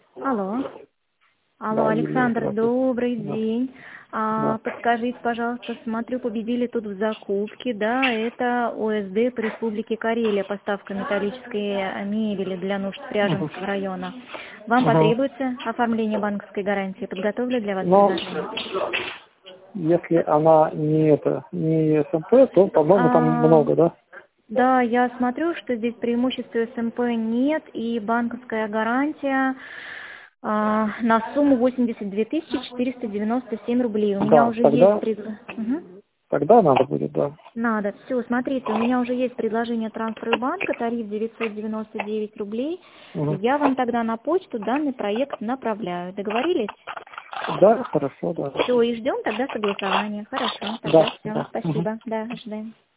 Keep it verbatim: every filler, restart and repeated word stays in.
Алло. Алло, Да, Юлия, Александр, здравствуйте. добрый Да, день. А, да. подскажите, пожалуйста, смотрю, победили тут в закупке, да, это ОСД по Республике Карелия, поставка металлической мебели для нужд Мгм. Пряженского района. Вам Мгм. потребуется оформление банковской гарантии? Подготовлю для вас Но предложение. если она не это, не СМП, то, по-моему, там А, много, да? да, я смотрю, что здесь преимущества СМП нет и банковская гарантия а, на сумму восемьдесят две тысячи четыреста девяносто семь рублей. У меня Да, уже есть тогда, предложение. тогда надо будет, да. Надо. Все, смотрите, у меня уже есть предложение Транстройбанка, тариф девятьсот девяносто девять рублей. Мгм. Я вам тогда на почту данный проект направляю. Договорились? Да, хорошо, да. Все, и ждем тогда согласования. Хорошо, тогда Да, все. да. Мгм. Спасибо. Да, ожидаем.